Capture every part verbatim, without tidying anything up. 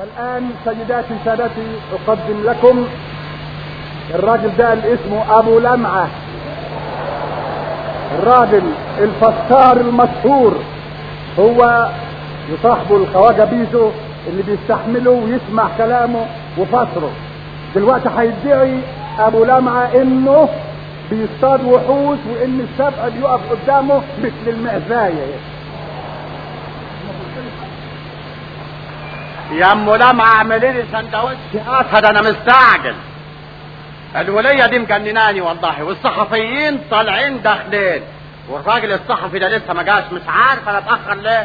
والآن سيداتي سادتي أقدم لكم الراجل ده اللي اسمه أبو لمعة، الراجل الفسار المشهور، هو يصاحبه الخواجة بيزو اللي بيستحمله ويسمع كلامه وفسره. دلوقتي هيدعي أبو لمعة إنه بيصطاد وحوش وإن السبع بيقف قدامه مثل المعزاية. يا ام لمعة اعملي لي سندوتش اسد، انا مستعجل. الولية دي مجنناني والله، والصحفيين طالعين داخلين، والراجل الصحفي ده لسه ما جاش، مش عارف انا اتاخر ليه.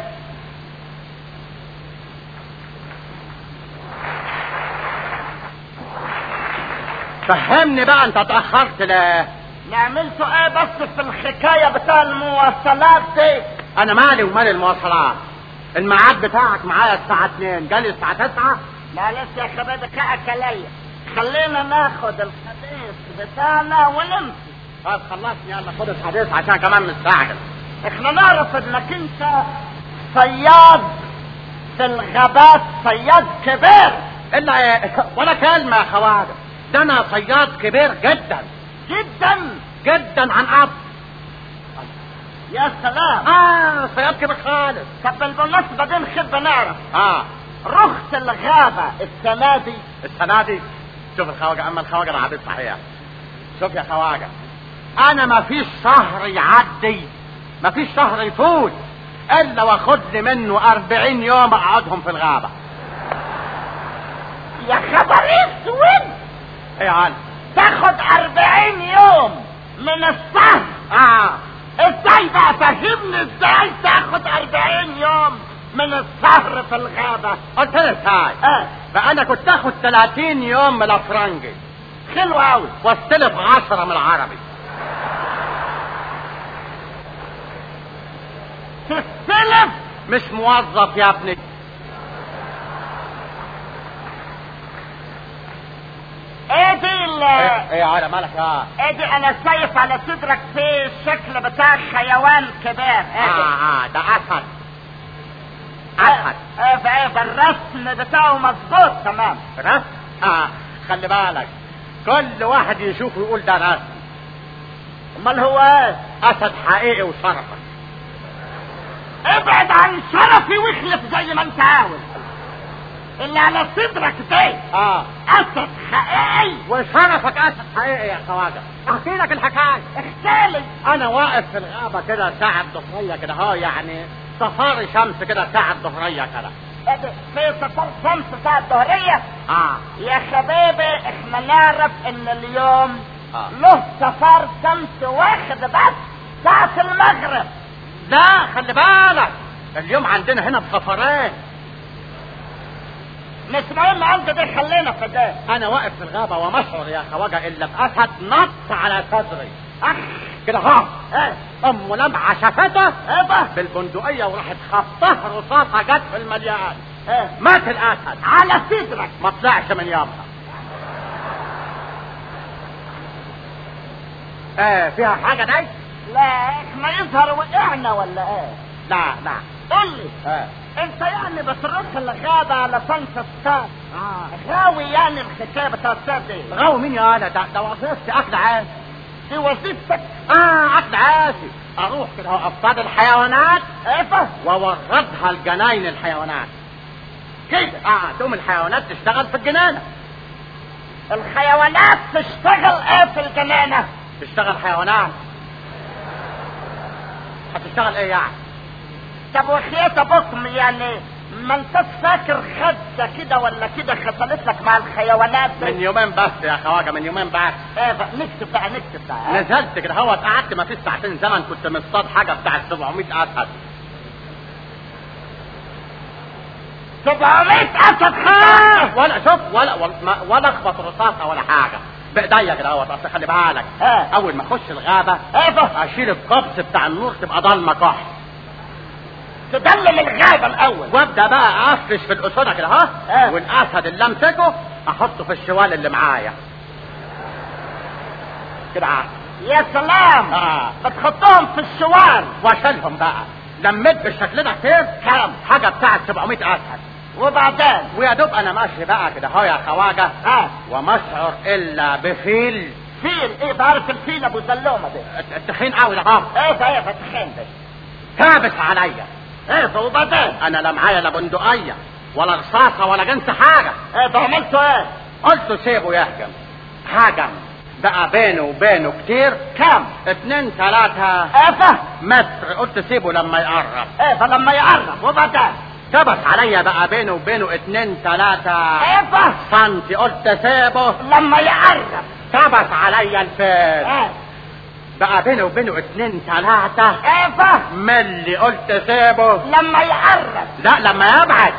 فهمني بقى انت اتاخرت ليه؟ عملتوا ايه بس في الحكايه بتاع المواصلات دي؟ انا مالي ومال المواصلات، الميعاد بتاعك معايا الساعة اتنين، جالي الساعة تسعة. معلش يا شباب كأك عليا، خلينا ناخد الحديث بتاعنا ونمشي. طيب خلصني يلا خد الحديث عشان كمان مستعجل. احنا نعرف انك انت صياد في الغابات، صياد كبير. الا ايه ولا كلمة يا خواجة، ده انا صياد كبير جدا جدا جدا عن قبل. يا سلام. اه صياد كبير خالص. طب بالمناسبة دي نحب نعرف اه رحت الغابة السنة دي؟ السنة دي شوف الخواجة، اما الخواجة ده عبيد صحيح. شوف يا خواجة، انا ما فيش شهر يعدي، ما فيش شهر يفوت الا واخد لي منه اربعين يوم اقعدهم في الغابة. يا خبر اسود. ايه يا عالم، تاخد اربعين يوم من الشهر؟ اه ازاي بقى، فهمني ازاي تاخد اربعين يوم من الشهر في الغابة؟ قلت لك هاي اه فانا كنت اخد تلاتين يوم من الافرنجي. حلو قوي. واستلف عشرة من العربي. تستلف؟ مش موظف يا ابني. ايه دي ال ايه على مالك؟ اه ايه دي؟ انا شايف على صدرك في الشكل بتاع حيوان كبير. ايه اه اه ده اسد. اسد. ايه فايه الرسم بتاعه مظبوط تمام. رسم؟ اه خلي بالك، كل واحد يشوفه يقول ده رسم. امال هو ايه؟ اسد حقيقي وشرفك. ابعد عن شرفي واخلف زي ما انت عاوز. اللي على صدرك ده اه اسد حقيقي وشرفك. اسد حقيقي يا خواجه. احكي لك الحكايه. احكيلي. انا واقف في الغابه كده ساعه ظهريه كده، ها يعني صفاري شمس كده ساعه ظهريه كده. في صفار شمس ساعه ظهريه؟ اه يا حبيبي احنا نعرف ان اليوم آه. له صفار شمس واحد بس ساعه المغرب. لا خلي بالك، اليوم عندنا هنا بصفرين. مش مهم عندي دي، خلينا في ده. انا واقف في الغابه ومشعر يا خواجه الا باسد نط على صدري. اخ كده ها. ايه ام لمعه شافته ايه بقى؟ بالبندقيه وراحت خبطها رصاصه جت في المليان. ايه مات الاسد على صدرك. ما طلعش من يومها. ايه فيها حاجه دي؟ لا احنا يظهر وقعنا ولا ايه؟ لا لا. قول لي ايه انت يعني بتروح الغابة على صنف الصاد؟ اه غاوي يعني الحكاية بتاع الصاد دي؟ غاوي مين يا انا؟ ده, ده وظيفتي اكل عاسي. دي وظيفتك؟ اه اكل عاسي. اروح كده اصطاد الحيوانات ايه واوردها الجناين الحيوانات كده. اه تقوم الحيوانات تشتغل في الجنانة. الحيوانات تشتغل ايه في الجنانة؟ تشتغل حيوانات. هتشتغل ايه يعني؟ طب وخيات ابوكم يعني ما انت فاكر خدة كده ولا كده حصلت لك مع الحيوانات دي؟ من يومين بس يا خواجه، من يومين بس. ايه بقى نكتب بقى نكتب بقى. نزلت كده هو قعدت ما فيش ساعتين زمن كنت مصطاد حاجه بتاعت سبعمية اسد. سبعمية اسد آه. ولا شوف ولا ولا, ولا اخبط رصاصه ولا حاجه بايديا كده اهوت. اصل خلي بالك آه. اول ما اخش الغابه ايه بقى؟ اشيل القبس بتاع النور تبقى ضلمه كحل. تدلل الغابة الاول وابدا بقى افرش في الاسودة كده ها. آه. والاسد اللي امسكه احطه في الشوال اللي معايا كده. يا سلام. اه بتحطهم في الشوال واشيلهم بقى. لميت بالشكل ده كتير كام حاجه بتاعت سبعمية اسد. وبعدين ويا دوب انا ماشي بقى كده هو يا خواجه اه وما اشعر الا بفيل. فيل؟ ايه بعرف الفيل ابو زلومه ده؟ التخين قوي ده اه ايه ده ايه فتخين ده؟ ثابت عليا. ايه ده وبعدين؟ انا لا معايا لا بندقيه ولا رصاصه ولا جنس حاجه. ايه ده عملتوا ايه؟ قلت سيبه يهجم. هجم بقى بينه وبينه كتير. كم؟ اتنين تلاتة ايه متر. قلت سيبه لما يقرب. ايه فلما يقرب وبعدين؟ ثبت عليا بقى بينه وبينه اتنين تلاتة ايه سنتي. قلت سيبه لما يقرب. ثبت عليا الفيل. ايه بقى بينه وبينه اتنين تلاتة ايه ملي. قلت سيبه لما يقرب. لا لما يبعد.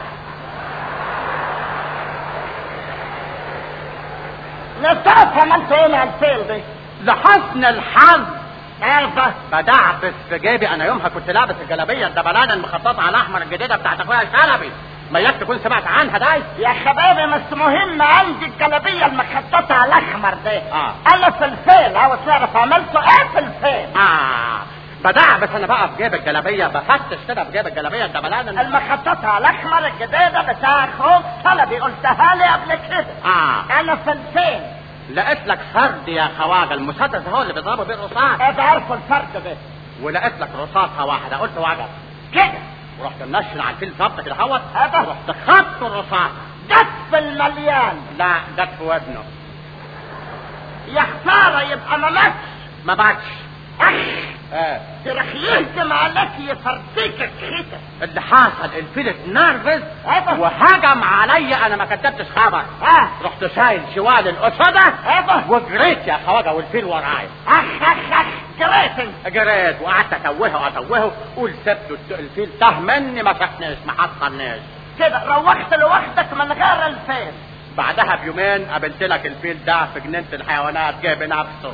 نصرف عملتوا ايه مع الفيل دي؟ لحسن الحظ ايه بدعبس في جيبي. انا يومها كنت لابس الجلابيه الدبلانه المخططه على الاحمر الجديده بتاعت اخويا شلبي. ما ياك تكون سمعت عنها داي. يا شبابي مش مهم عندي الجلابيه المخططه على الاحمر دي. اه انا في الفيل عاوز تعرف عملتوا ايه في الفيل؟ اه بدعبس انا بقى في جيب الجلابيه بفتش كده في جيب الجلابيه الدبلانه المخططه على الاحمر الجديده بتاع اخوك شلبي قلتها لي قبل كده. اه انا في الفيل لقيت لك فرد يا خواجه. المسدس هو اللي بيضربوا بيه الرصاص. ايه عارفوا الفرد ده؟ ولقيت لك رصاصه واحده. قلت وجب كده ورحت منشن على الفيل ظبط كده اهوت. أبا. رحت خبط الرصاص. جت في المليان. لا جت في ودنه. يا خساره يبقى ما ماتش. ما بعدش. اخ اه ترخ يهجم عليك يفرتك الخيطه. اللي حصل الفيل اتنرفز أبا. وهجم عليا. انا ما كتبتش خبر. اه رحت شايل شوال الاسده أبا. وجريت يا خواجه والفيل ورايا. اخ اخ اخ جريت. جريت وقعدت اتوهه اتوهه. قول سبته الفيل تاه مني ما شافنيش ما حصلنيش. كده روحت لوحدك من غير الفيل. بعدها بيومين قابلت لك الفيل ده في جنينه الحيوانات جايب نفسه.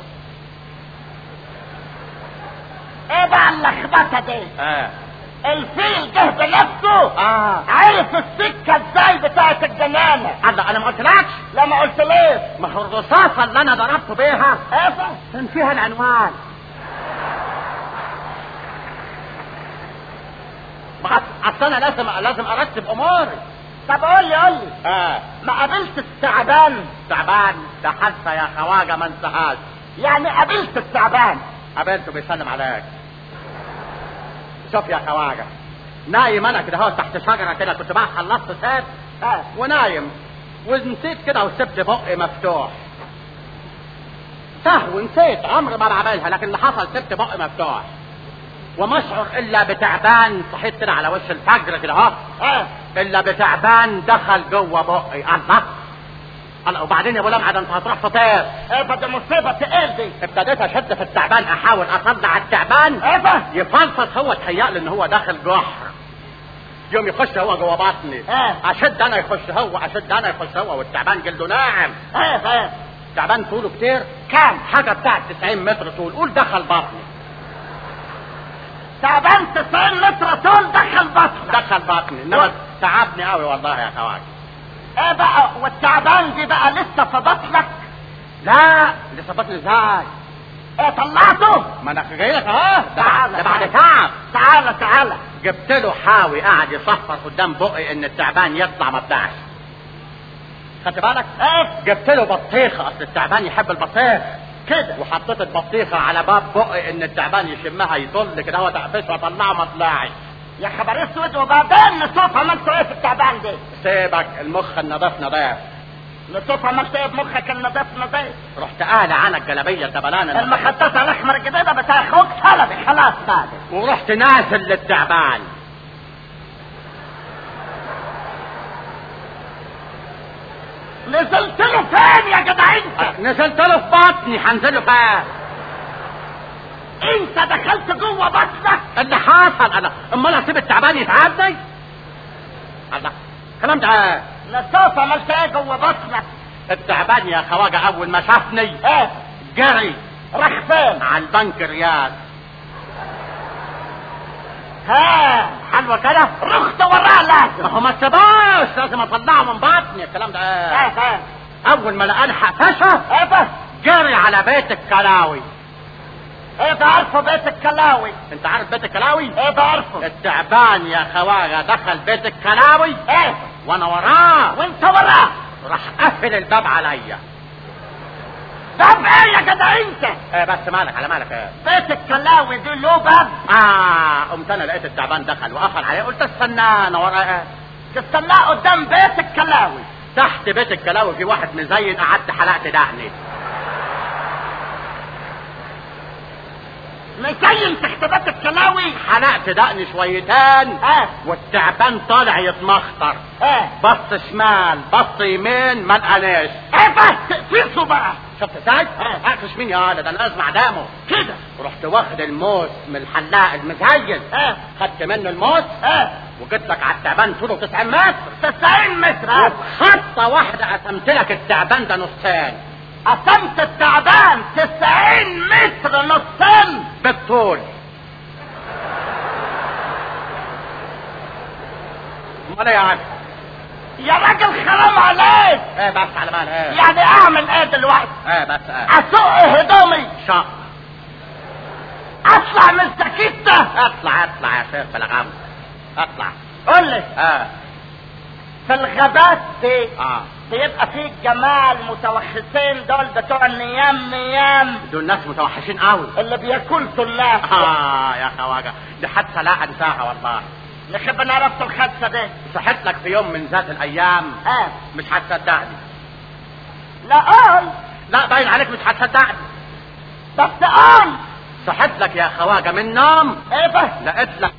ايه بقى اللخبطه دي؟ اه الفيل جه بنفسه. اه عرف السكه ازاي بتاعت الجنانه؟ الله انا ما قلتلكش. لا ما قلت ليه. ما هو الرصاصه اللي انا ضربته بيها ايه كان فيها العنوان. ما اصل انا لازم لازم ارتب اموري. طب قول لي قول لي اه ما قابلت الثعبان؟ تعبان ده حتى يا خواجه ما انتهاش. يعني قابلت الثعبان؟ قابلته بيسلم عليك. شوف يا خواجه نايم انا كده اهو تحت شجره كده كنت بقى خلصت ساب اه ونايم ونسيت كده وسبت بقي مفتوح. سهو نسيت عمري ما بعملها لكن اللي حصل سبت بقي مفتوح وما اشعر الا بتعبان. صحيت كده على وش الفجر كده اهو اه الا بتعبان دخل جوه بقي. الله الله. وبعدين يا ابو لمعه ده انت هتروح تطير. ايه ده مصيبه تقيل دي. ابتديت اشد في التعبان احاول اصدع التعبان. ايه يفلفص هو تهيألي ان هو داخل جحر. يوم يخش هو جوه بطني. اه اشد انا يخش هو اشد انا يخش هو والتعبان جلده ناعم. ايه ايه التعبان طوله كتير. كام؟ حاجه بتاعت تسعين متر طول. قول دخل بطني. تعبان تسعين متر طول دخل بطنك. دخل بطني انما تعبني قوي والله يا خواجه. ايه بقى والتعبان دي بقى لسه في بطنك؟ لا لسه بطني ازاي؟ ايه طلعته؟ ما انا جاي لك اهو. ده تعالى ده بعد تعالى. تعب. تعالى تعالى. جبت له حاوي قاعد يصفر قدام بقي ان التعبان يطلع ما بتاعش. خدت بالك؟ ايه جبت له بطيخه اصل التعبان يحب البطيخ كده وحطيت البطيخه على باب بقي ان التعبان يشمها يطل كده هو تعفش واطلعه ما طلعش. يا خبر اسود. وبعدين نشوف عملت ايه في التعبان دي. سيبك المخ النظيف نظيف. نشوف عملت ايه بمخك النظيف نظيف. رحت قالع عنك الجلابيه الدبلانه المخططه الاحمر الجديده بتاع اخوك شلبي خلاص بعد. ورحت نازل للتعبان. نزلت له فين يا جدع انت؟ نزلت له في بطني. هنزله فين؟ انت دخلت جوه بطنك؟ اللي حصل انا امال هسيب التعبان يتعبني؟ الله الكلام ده. نشوف عملت ايه جوه بطنك. التعبان يا خواجه اول ما شافني ايه جري راح فين؟ على البنكرياس. ها حلوه كده. رحت وراه لازم. ما هو ما تسيبوش لازم اطلعه من بطني الكلام ده. ايه ايه اول ما لقاني حفشه ايه بس جري على بيت الكلاوي. ايه بعرفه بيت الكلاوي. انت عارف بيت الكلاوي؟ ايه بعرفه. التعبان يا خواجه دخل بيت الكلاوي ايه وانا وراه. وانت وراه؟ راح قفل الباب عليا. باب ايه يا جدع انت؟ ايه بس مالك على مالك ايه؟ بيت الكلاوي دي له باب؟ اه قمت انا لقيت التعبان دخل وقفل عليه، قلت استنى انا وراه ايه؟ تستناه قدام بيت الكلاوي؟ تحت بيت الكلاوي في واحد مزين، قعدت حلقت دقني. مزين تحت بيت الكلاوي؟ حلقت دقني شويتين. اه والتعبان طالع يتمخطر. اه بص شمال بص يمين ما لقاناش. ايه بس تقفيصه بقى. شفت ازاي؟ اه اقفش مين يا ولد، ده انا اسمع دامه كده. ورحت واخد الموس من الحلاق المزين. اه خدت منه الموس. اه وجيت لك على التعبان طوله تسعين متر. تسعين متر. وبخطه واحده قسمت لك التعبان ده نصين. قسمت التعبان تسعين متر نصين بالطول. امال ايه يا عم؟ يا راجل حرام عليك. ايه بس على مال ايه؟ يعني اعمل ايه دلوقتي؟ ايه بس ايه؟ اسوق هدومي؟ شق. اطلع من سكيتة؟ اطلع اطلع يا شيخ بلغام اطلع. قول لي اه في الغابات دي اه بيبقى فيه الجماعة المتوحشين دول بتوع النيام نيام، دول ناس متوحشين قوي اللي بياكلوا الناس. اه يا خواجه دي حادثه لا انساها والله. نحب نعرف الحادثة دي. صحت لك في يوم من ذات الايام. اه مش هتصدقني. لا قول. لا باين عليك مش هتصدقني. بس قول. صحت لك يا خواجه من نوم. ايه بس؟ لقيت لك